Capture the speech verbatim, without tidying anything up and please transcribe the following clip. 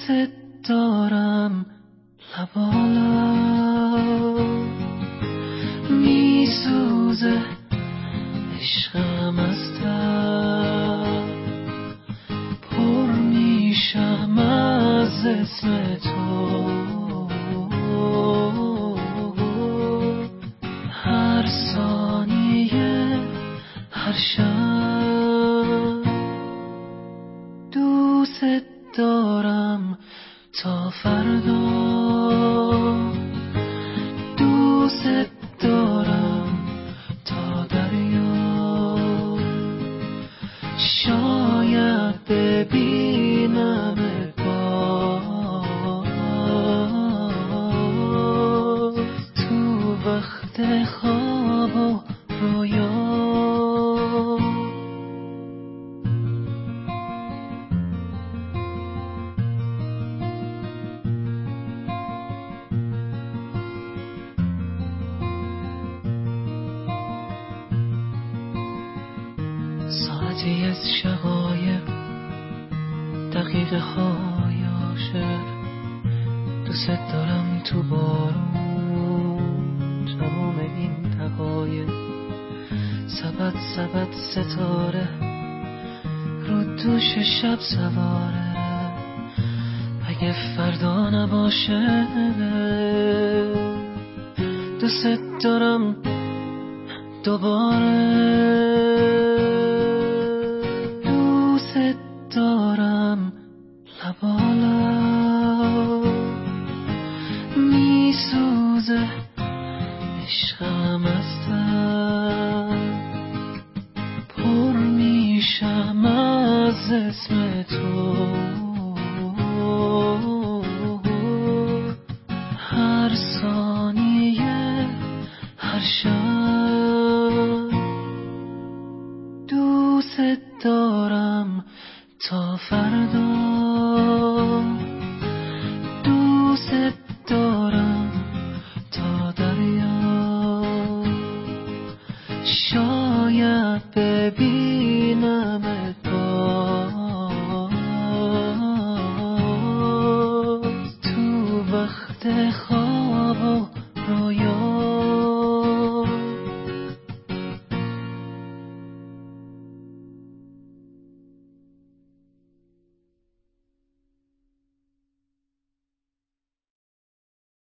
دوست دارم لبالا میسوزه عشقم از تب پر میشم از اسم تو هر ثانیه هر شب دوست دارم تا فردا دوست دارم تا دریا شاید ببینم باز تو وقت خواب و رویا ساعتی از شقایق دقیقه های عاشق دوست دارم تو بارون تمام این دقایق سبد سبد ستاره رو دوش شب سواره اگه فردا نباشه دوست دارم دوباره دارم لبالا میسوزه عشقم از تب پر میشم از اسم تو هر ثانیه هر شب